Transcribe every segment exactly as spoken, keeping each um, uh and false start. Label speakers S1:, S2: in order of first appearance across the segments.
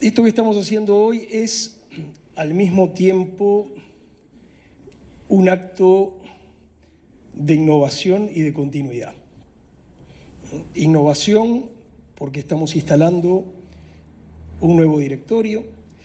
S1: Esto que estamos haciendo hoy es al mismo tiempo un acto de innovación y de continuidad. Innovación porque estamos instalando un nuevo directorio,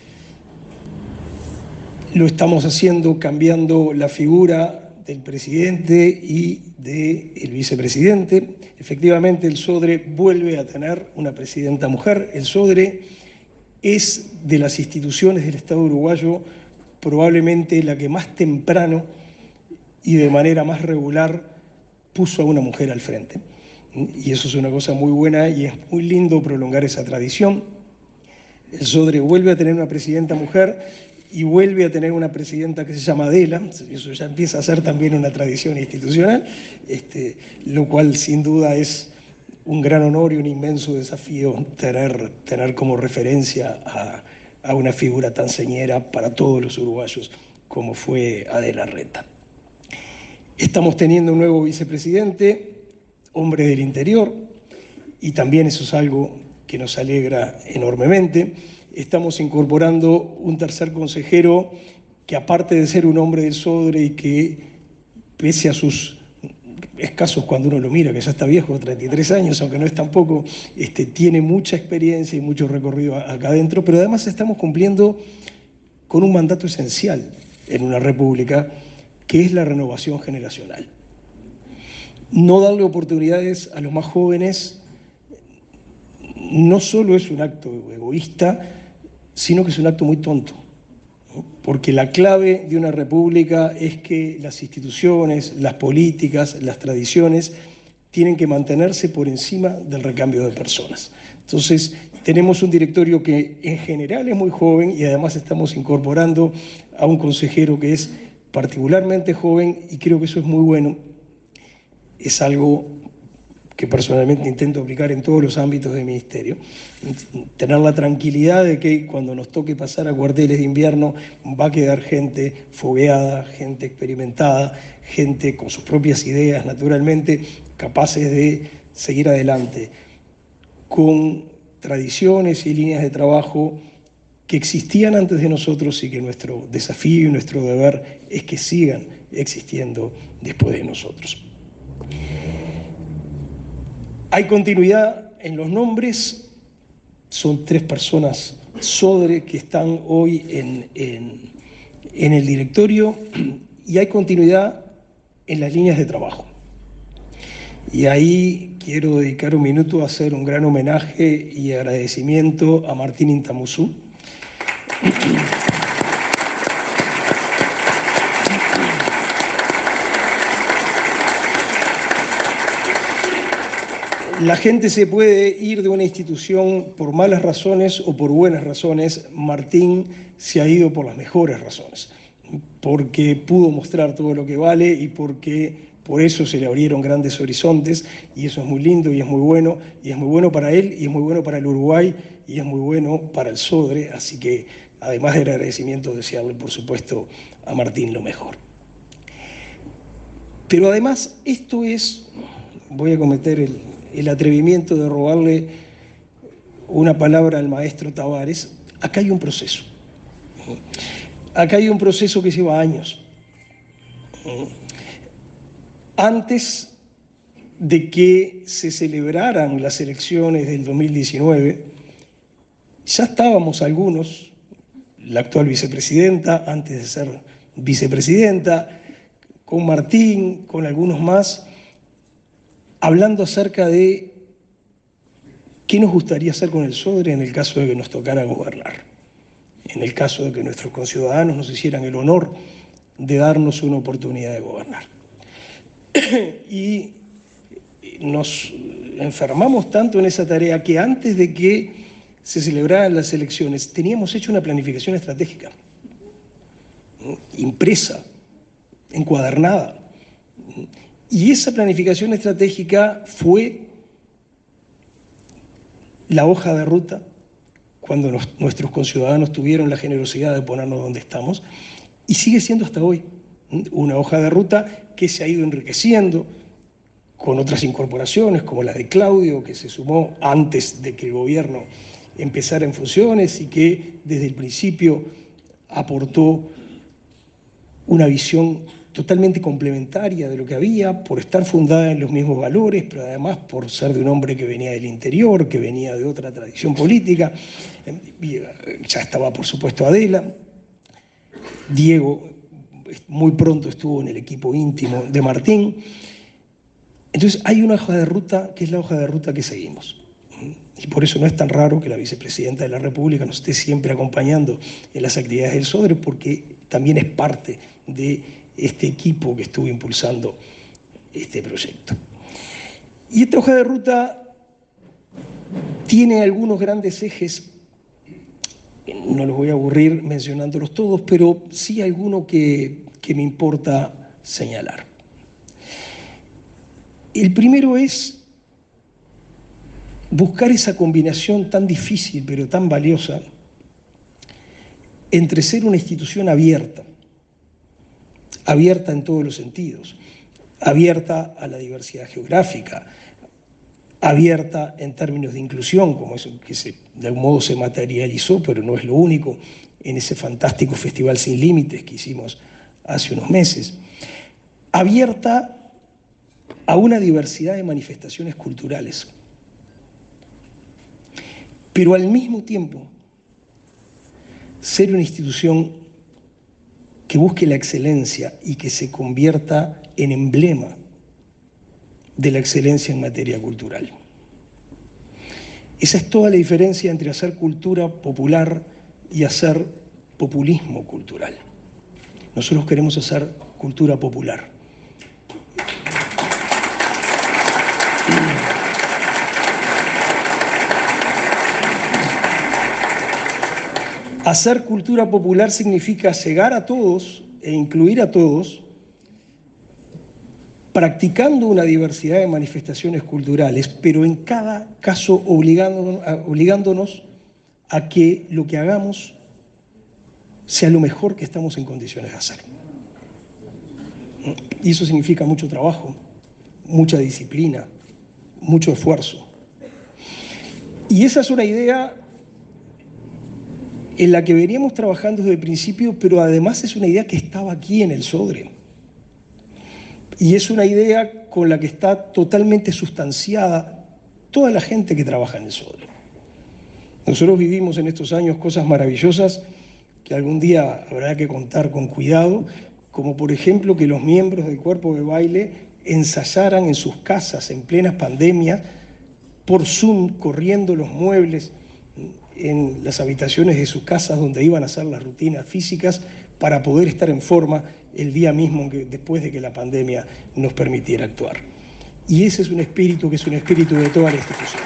S1: lo estamos haciendo cambiando la figura del presidente y del vicepresidente. Efectivamente, el SODRE vuelve a tener una presidenta mujer. El SODRE es de las instituciones del Estado uruguayo probablemente la que más temprano y de manera más regular puso a una mujer al frente. Y eso es una cosa muy buena y es muy lindo prolongar esa tradición. El SODRE vuelve a tener una presidenta mujer y vuelve a tener una presidenta que se llama Adela. Eso ya empieza a ser también una tradición institucional, este, lo cual sin duda es un gran honor y un inmenso desafío tener, tener como referencia a, a una figura tan señera para todos los uruguayos como fue Adela Reta. Estamos teniendo un nuevo vicepresidente, hombre del interior, y también eso es algo que nos alegra enormemente. Estamos incorporando un tercer consejero que, aparte de ser un hombre del SODRE y que, pese a sus escasos cuando uno lo mira, que ya está viejo, treinta y tres años, aunque no es tampoco, este, tiene mucha experiencia y mucho recorrido acá adentro, pero además estamos cumpliendo con un mandato esencial en una república, que es la renovación generacional. No darle oportunidades a los más jóvenes no solo es un acto egoísta, sino que es un acto muy tonto, ¿no? Porque la clave de una república es que las instituciones, las políticas, las tradiciones tienen que mantenerse por encima del recambio de personas. Entonces, tenemos un directorio que en general es muy joven y además estamos incorporando a un consejero que es particularmente joven y creo que eso es muy bueno. Es algo que personalmente intento aplicar en todos los ámbitos del ministerio, tener la tranquilidad de que cuando nos toque pasar a cuarteles de invierno va a quedar gente fogueada, gente experimentada, gente con sus propias ideas, naturalmente, capaces de seguir adelante, con tradiciones y líneas de trabajo que existían antes de nosotros y que nuestro desafío y nuestro deber es que sigan existiendo después de nosotros. Hay continuidad en los nombres, son tres personas SODRE que están hoy en, en, en el directorio y hay continuidad en las líneas de trabajo. Y ahí quiero dedicar un minuto a hacer un gran homenaje y agradecimiento a Martín Intamuzú. La gente se puede ir de una institución por malas razones o por buenas razones. Martín se ha ido por las mejores razones, porque pudo mostrar todo lo que vale y porque por eso se le abrieron grandes horizontes, y eso es muy lindo y es muy bueno, y es muy bueno para él, y es muy bueno para el Uruguay, y es muy bueno para el SODRE, así que además del agradecimiento, desearle por supuesto a Martín lo mejor. Pero además esto es, voy a cometer el... el atrevimiento de robarle una palabra al maestro Tavares, acá hay un proceso. Acá hay un proceso que lleva años. Antes de que se celebraran las elecciones del dos mil diecinueve, ya estábamos algunos, la actual vicepresidenta, antes de ser vicepresidenta, con Martín, con algunos más, hablando acerca de qué nos gustaría hacer con el SODRE en el caso de que nos tocara gobernar, en el caso de que nuestros conciudadanos nos hicieran el honor de darnos una oportunidad de gobernar. Y nos enfermamos tanto en esa tarea que antes de que se celebraran las elecciones teníamos hecho una planificación estratégica, impresa, encuadernada. Y esa planificación estratégica fue la hoja de ruta cuando nos, nuestros conciudadanos tuvieron la generosidad de ponernos donde estamos, y sigue siendo hasta hoy una hoja de ruta que se ha ido enriqueciendo con otras incorporaciones, como la de Claudio, que se sumó antes de que el gobierno empezara en funciones y que desde el principio aportó una visión totalmente complementaria de lo que había, por estar fundada en los mismos valores, pero además por ser de un hombre que venía del interior, que venía de otra tradición política. Ya estaba, por supuesto, Adela. Diego muy pronto estuvo en el equipo íntimo de Martín. Entonces hay una hoja de ruta que es la hoja de ruta que seguimos. Y por eso no es tan raro que la vicepresidenta de la República nos esté siempre acompañando en las actividades del SODRE, porque también es parte de este equipo que estuvo impulsando este proyecto. Y esta hoja de ruta tiene algunos grandes ejes, no los voy a aburrir mencionándolos todos, pero sí alguno que, que me importa señalar. El primero es buscar esa combinación tan difícil pero tan valiosa entre ser una institución abierta, abierta en todos los sentidos, abierta a la diversidad geográfica, abierta en términos de inclusión, como eso que se, de algún modo se materializó, pero no es lo único, en ese fantástico Festival Sin Límites que hicimos hace unos meses, abierta a una diversidad de manifestaciones culturales, pero al mismo tiempo ser una institución que busque la excelencia y que se convierta en emblema de la excelencia en materia cultural. Esa es toda la diferencia entre hacer cultura popular y hacer populismo cultural. Nosotros queremos hacer cultura popular. Hacer cultura popular significa llegar a todos e incluir a todos, practicando una diversidad de manifestaciones culturales, pero en cada caso obligándonos, obligándonos a que lo que hagamos sea lo mejor que estamos en condiciones de hacer. Y eso significa mucho trabajo, mucha disciplina, mucho esfuerzo. Y esa es una idea en la que veníamos trabajando desde el principio, pero además es una idea que estaba aquí en el SODRE. Y es una idea con la que está totalmente sustanciada toda la gente que trabaja en el SODRE. Nosotros vivimos en estos años cosas maravillosas que algún día habrá que contar con cuidado, como por ejemplo que los miembros del cuerpo de baile ensayaran en sus casas en plena pandemia, por Zoom, corriendo los muebles en las habitaciones de sus casas donde iban a hacer las rutinas físicas para poder estar en forma el día mismo que, después de que la pandemia nos permitiera actuar. Y ese es un espíritu que es un espíritu de toda la institución.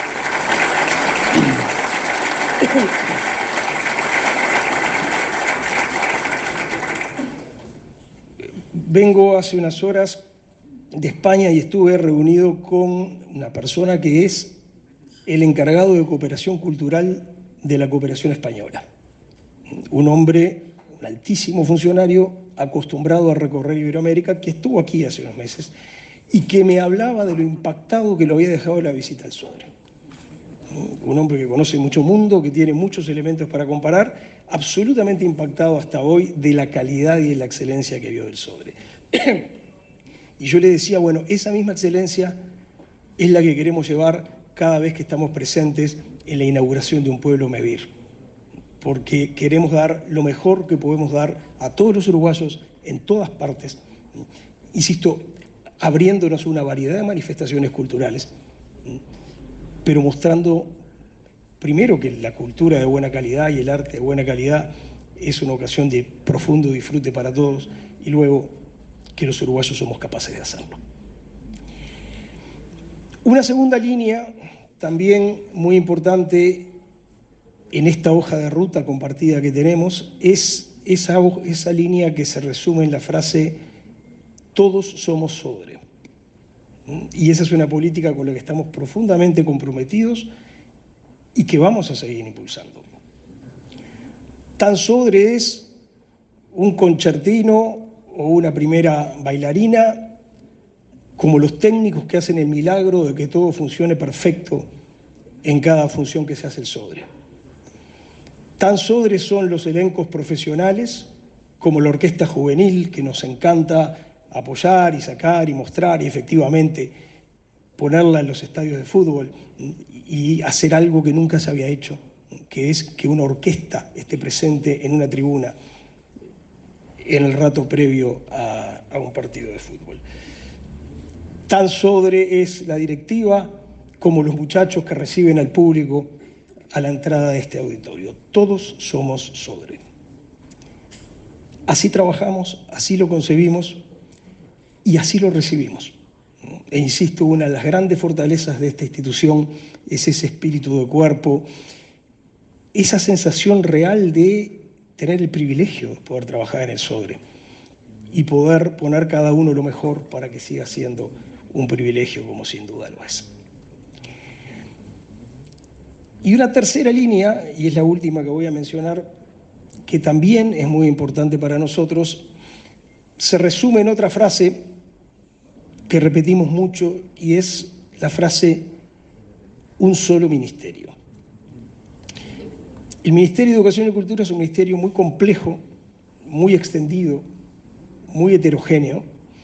S1: Vengo hace unas horas de España y estuve reunido con una persona que es el encargado de cooperación cultural de la cooperación española. Un hombre, un altísimo funcionario, acostumbrado a recorrer Iberoamérica, que estuvo aquí hace unos meses y que me hablaba de lo impactado que lo había dejado la visita al SODRE. Un hombre que conoce mucho mundo, que tiene muchos elementos para comparar, absolutamente impactado hasta hoy de la calidad y de la excelencia que vio del SODRE. Y yo le decía, bueno, esa misma excelencia es la que queremos llevar cada vez que estamos presentes en la inauguración de un pueblo MEVIR, porque queremos dar lo mejor que podemos dar a todos los uruguayos en todas partes, insisto, abriéndonos una variedad de manifestaciones culturales, pero mostrando primero que la cultura de buena calidad y el arte de buena calidad es una ocasión de profundo disfrute para todos, y luego que los uruguayos somos capaces de hacerlo. Una segunda línea, también muy importante en esta hoja de ruta compartida que tenemos, es esa, esa línea que se resume en la frase «Todos somos SODRE». Y esa es una política con la que estamos profundamente comprometidos y que vamos a seguir impulsando. Tan SODRE es un concertino o una primera bailarina como los técnicos que hacen el milagro de que todo funcione perfecto en cada función que se hace el Sodre. Tan Sodre son los elencos profesionales como la orquesta juvenil, que nos encanta apoyar y sacar y mostrar y efectivamente ponerla en los estadios de fútbol y hacer algo que nunca se había hecho, que es que una orquesta esté presente en una tribuna en el rato previo a, a un partido de fútbol. Tan Sodre es la directiva como los muchachos que reciben al público a la entrada de este auditorio. Todos somos Sodre. Así trabajamos, así lo concebimos y así lo recibimos. E insisto, una de las grandes fortalezas de esta institución es ese espíritu de cuerpo, esa sensación real de tener el privilegio de poder trabajar en el Sodre y poder poner cada uno lo mejor para que siga siendo un privilegio, como sin duda lo es. Y una tercera línea, y es la última que voy a mencionar, que también es muy importante para nosotros, se resume en otra frase que repetimos mucho, y es la frase un solo ministerio. El Ministerio de Educación y Cultura es un ministerio muy complejo, muy extendido, muy heterogéneo,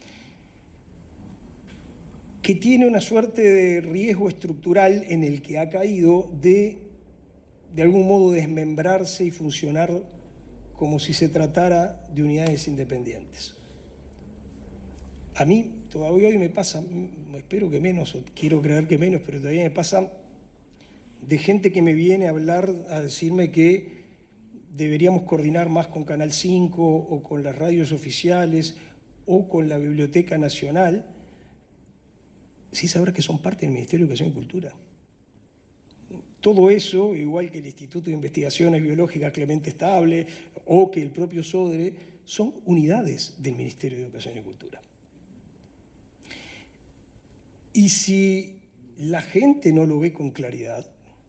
S1: que tiene una suerte de riesgo estructural en el que ha caído de, de algún modo, desmembrarse y funcionar como si se tratara de unidades independientes. A mí todavía hoy me pasa, espero que menos, o quiero creer que menos, pero todavía me pasa de gente que me viene a hablar, a decirme que deberíamos coordinar más con Canal cinco o con las radios oficiales o con la Biblioteca Nacional, sin saber que son parte del Ministerio de Educación y Cultura. Todo eso, igual que el Instituto de Investigaciones Biológicas Clemente Estable o que el propio Sodre, son unidades del Ministerio de Educación y Cultura. Y si la gente no lo ve con claridad,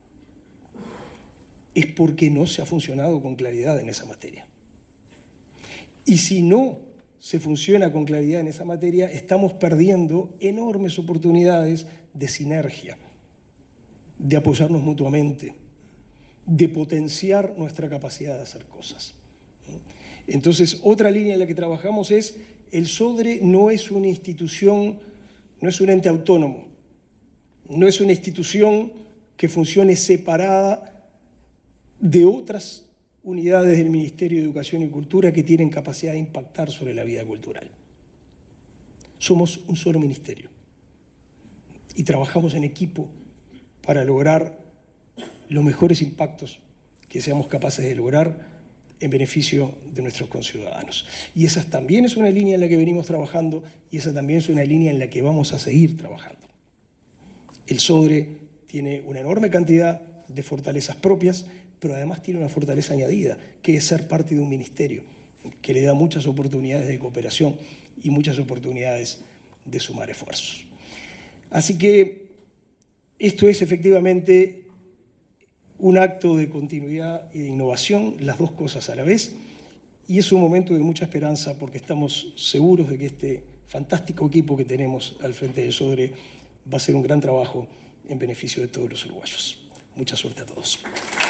S1: es porque no se ha funcionado con claridad en esa materia. Y si no se funciona con claridad en esa materia, estamos perdiendo enormes oportunidades de sinergia, de apoyarnos mutuamente, de potenciar nuestra capacidad de hacer cosas. Entonces, otra línea en la que trabajamos es, el Sodre no es una institución, no es un ente autónomo, no es una institución que funcione separada de otras unidades del Ministerio de Educación y Cultura que tienen capacidad de impactar sobre la vida cultural. Somos un solo ministerio y trabajamos en equipo para lograr los mejores impactos que seamos capaces de lograr en beneficio de nuestros conciudadanos. Y esa también es una línea en la que venimos trabajando y esa también es una línea en la que vamos a seguir trabajando. El Sodre tiene una enorme cantidad de fortalezas propias, pero además tiene una fortaleza añadida, que es ser parte de un ministerio, que le da muchas oportunidades de cooperación y muchas oportunidades de sumar esfuerzos. Así que esto es efectivamente un acto de continuidad y de innovación, las dos cosas a la vez, y es un momento de mucha esperanza porque estamos seguros de que este fantástico equipo que tenemos al frente del Sodre va a hacer un gran trabajo en beneficio de todos los uruguayos. Mucha suerte a todos.